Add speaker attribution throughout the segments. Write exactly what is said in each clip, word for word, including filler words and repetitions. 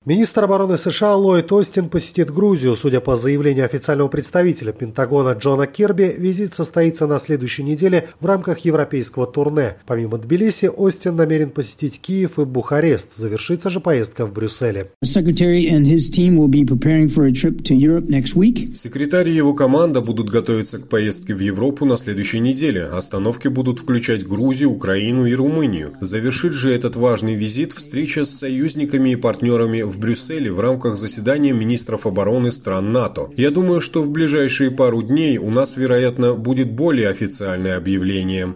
Speaker 1: Министр обороны США Ллойд Остин посетит Грузию. Судя по заявлению официального представителя Пентагона Джона Кирби, визит состоится на следующей неделе в рамках европейского турне. Помимо Тбилиси, Остин намерен посетить Киев и Бухарест. Завершится же поездка в Брюсселе.
Speaker 2: Секретарь
Speaker 3: и его команда будут готовиться к поездке в Европу на следующей неделе. Остановки будут включать Грузию, Украину и Румынию. Завершит же этот важный визит встреча с союзниками и партнерами в Брюсселе в рамках заседания министров обороны стран НАТО. Я думаю, что в ближайшие пару дней у нас, вероятно, будет более официальное объявление.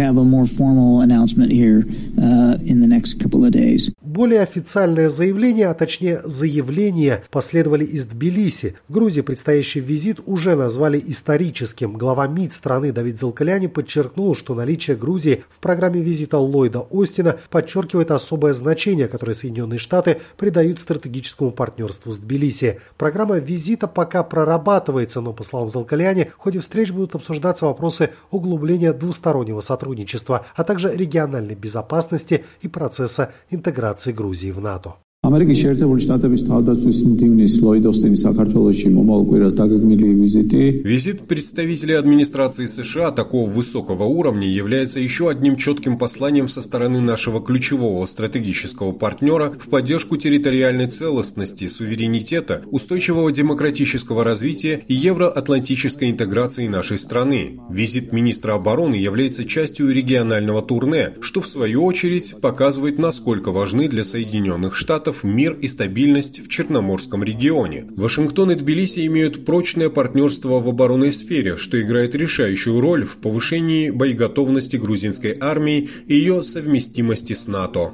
Speaker 1: Более официальное заявление, а точнее заявления, последовали из Тбилиси. В Грузии предстоящий визит уже назвали историческим. Глава МИД страны Давид Залкаляни подчеркнул, что наличие Грузии в программе визита Ллойда Остина подчеркивает особое значение, которое Соединенные Штаты придают стратегическому партнерству с Тбилиси. Программа визита пока прорабатывается, но, по словам Залкаляни, в ходе встреч будут обсуждаться вопросы углубления двустороннего сотрудничества, а также региональной безопасности и процесса интеграции Грузии в НАТО.
Speaker 4: Ամերիկայի Შეერთებული Շտատების თავდაცვის նիհնիս Լլոյդ Օստինի Սաքարթվելოში մոմալ կույրած դագագմիլի վիզիտի.
Speaker 3: Визит представителей администрации США такого высокого уровня является еще одним четким посланием со стороны нашего ключевого стратегического партнера в поддержку территориальной целостности, суверенитета, устойчивого демократического развития и евроатлантической интеграции нашей страны. Визит министра обороны является частью регионального турне, что в свою очередь показывает, насколько важны для Соединенных Штатов мир и стабильность в Черноморском регионе. Вашингтон и Тбилиси имеют прочное партнерство в оборонной сфере, что играет решающую роль в повышении боеготовности грузинской армии и ее совместимости с НАТО.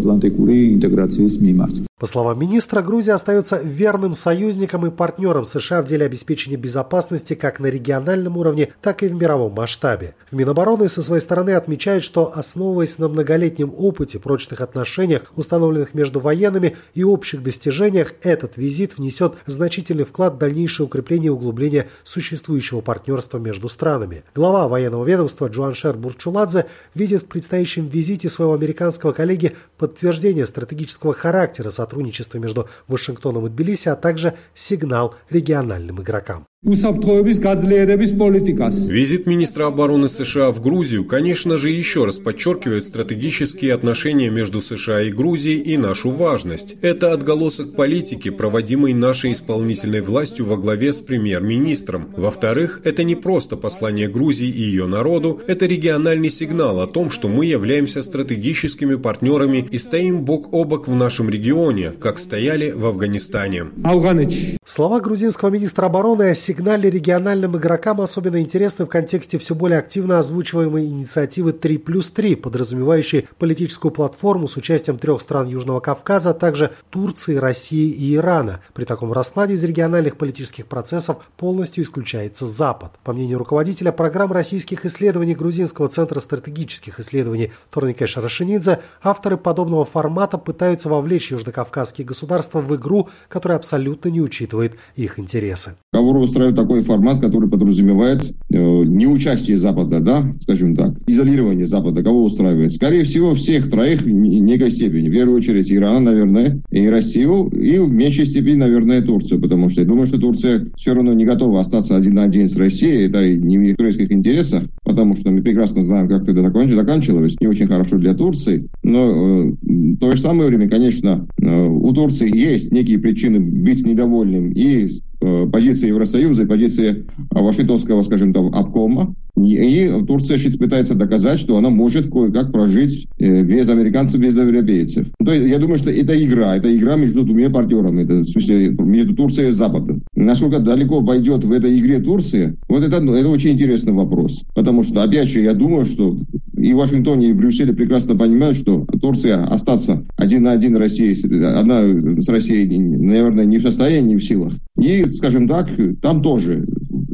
Speaker 1: По словам министра, Грузия остается верным союзником и партнером США в деле обеспечения безопасности как на региональном уровне, так и в мировом масштабе. В Минобороны со своей стороны отмечают, что, основываясь на многолетнем опыте, прочных отношениях, установленных между военными и общих достижениях, этот визит внесет значительный вклад в дальнейшее укрепление и углубление существующего партнерства между странами. Глава военного ведомства Джуаншер Бурчуладзе видит в предстоящем визите своего американского коллеги подтверждение стратегического характера сотрудничества сотрудничество между Вашингтоном и Тбилиси, а также сигнал региональным игрокам.
Speaker 3: Визит министра обороны США в Грузию, конечно же, еще раз подчеркивает стратегические отношения между США и Грузией и нашу важность. Это отголосок политики, проводимой нашей исполнительной властью во главе с премьер-министром. Во-вторых, это не просто послание Грузии и ее народу, это региональный сигнал о том, что мы являемся стратегическими партнерами и стоим бок о бок в нашем регионе, как стояли в Афганистане.
Speaker 1: Слова грузинского министра обороны о сигнале региональным игрокам особенно интересны в контексте все более активно озвучиваемой инициативы три плюс три, подразумевающей политическую платформу с участием трех стран Южного Кавказа, а также Турции, России и Ирана. При таком раскладе из региональных политических процессов полностью исключается Запад. По мнению руководителя программ российских исследований Грузинского центра стратегических исследований Торнике Шарашинидзе, авторы подобного формата пытаются вовлечь южнокавказские государства в игру, которая абсолютно не учитывает их интересы.
Speaker 5: Кого устраивает такой формат, который подразумевает э, неучастие Запада, да, скажем так, изолирование Запада, кого устраивает? Скорее всего, всех троих в некой степени. В первую очередь Иран, наверное, и Россию, и в меньшей степени, наверное, Турцию, потому что я думаю, что Турция все равно не готова остаться один на один с Россией, это не в еврейских интересах, потому что мы прекрасно знаем, как это заканчивалось, не очень хорошо для Турции, но э, в то же самое время, конечно, э, у Турции есть некие причины быть недовольным и позиции Евросоюза и позиции Вашингтонского, скажем так, обкома. И Турция пытается доказать, что она может кое-как прожить без американцев, без европейцев. То есть я думаю, что это игра. Это игра между двумя партнерами. Это, в смысле, между Турцией и Западом. Насколько далеко пойдет в этой игре Турция, вот это, это очень интересный вопрос. Потому что, опять же, я думаю, что и в Вашингтоне, и в Брюсселе прекрасно понимают, что Турция остаться один на один России, одна с Россией, наверное, не в состоянии, не в силах. И, скажем так, там тоже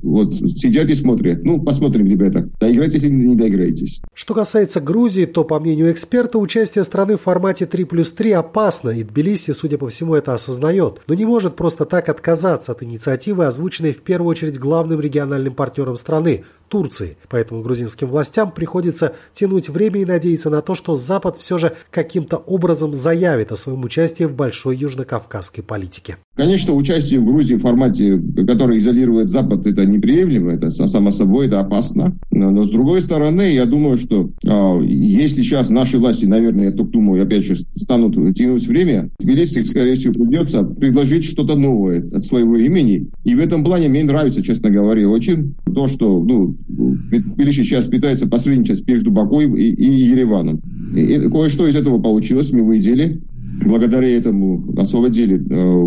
Speaker 5: вот сидят и смотрят. Ну, посмотрим, ребята, доиграетесь или не доиграетесь.
Speaker 1: Что касается Грузии, то, по мнению эксперта, участие страны в формате три плюс три опасно, и Тбилиси, судя по всему, это осознает, но не может просто так отказаться от инициативы, озвученной в первую очередь главным региональным партнером страны – Турции. Поэтому грузинским властям приходится тянуть время и надеяться на то, что Запад все же каким-то образом заявит о своем участии в большой южнокавказской политике.
Speaker 5: Конечно, участие в Грузии в формате, который изолирует Запад, это неприемлемо, это само собой, это опасно. Но, но с другой стороны, я думаю, что э, если сейчас наши власти, наверное, я только думаю, опять же, станут тянуть время, Тбилиси, скорее всего, придется предложить что-то новое от своего имени. И в этом плане мне нравится, честно говоря, очень то, что ну, Тбилиси сейчас пытается посредничать между Баку и, и Ереваном. И, и кое-что из этого получилось, мы видели. Благодаря этому освободили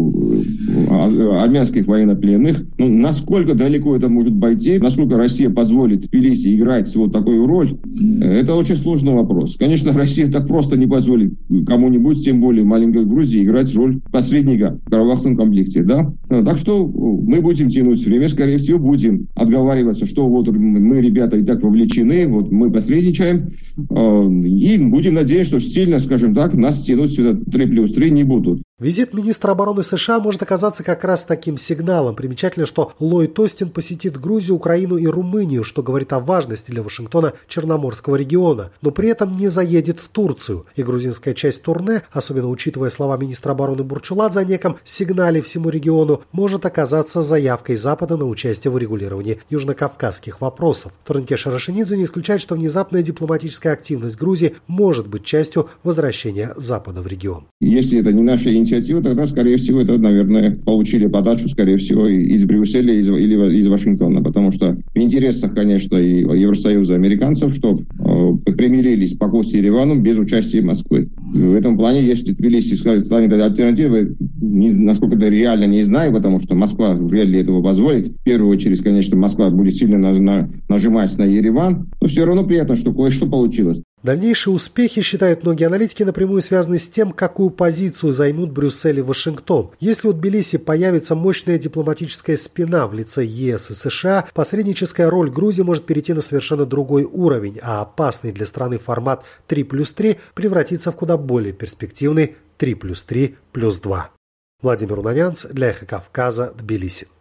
Speaker 5: э, армянских военнопленных. Но насколько далеко это может пойти, насколько Россия позволит Тбилиси играть вот такую роль, это очень сложный вопрос. Конечно, Россия так просто не позволит кому-нибудь, тем более маленькой Грузии, играть роль посредника в Карабахском комплексе. Да? Так что мы будем тянуть время, скорее всего, будем отговариваться, что вот мы, ребята, и так вовлечены, вот мы посредничаем, э, и будем надеяться, что сильно, скажем так, нас тянуть сюда три плюс три не будут.
Speaker 1: Визит министра обороны США может оказаться как раз таким сигналом. Примечательно, что Ллойд Остин посетит Грузию, Украину и Румынию, что говорит о важности для Вашингтона Черноморского региона, но при этом не заедет в Турцию. И грузинская часть турне, особенно учитывая слова министра обороны Бурчуладзе о неком сигнале всему региону, может оказаться заявкой Запада на участие в урегулировании южнокавказских вопросов. Торнке Шарашенидзе не исключает, что внезапная дипломатическая активность Грузии может быть частью возвращения Запада в регион.
Speaker 5: Если это не наша инициатива, тогда, скорее всего, это, наверное, получили подачу, скорее всего, из Брюсселя из, или из Вашингтона, потому что в интересах, конечно, и Евросоюза, и американцев, чтобы э, примирились по Косе и Еревану без участия Москвы. В этом плане, если Тбилиси станет альтернативой, не, насколько это реально, не знаю, потому что Москва вряд ли этого позволит. В первую очередь, конечно, Москва будет сильно на, на, нажимать на Ереван, но все равно приятно, что кое-что получилось.
Speaker 1: Дальнейшие успехи, считают многие аналитики, напрямую связаны с тем, какую позицию займут Брюссель и Вашингтон. Если у Тбилиси появится мощная дипломатическая спина в лице ЕС и США, посредническая роль Грузии может перейти на совершенно другой уровень, а опасный для страны формат три плюс три превратится в куда более перспективный три плюс три плюс два. Владимир Унанянц для Эхо Кавказа, Тбилиси.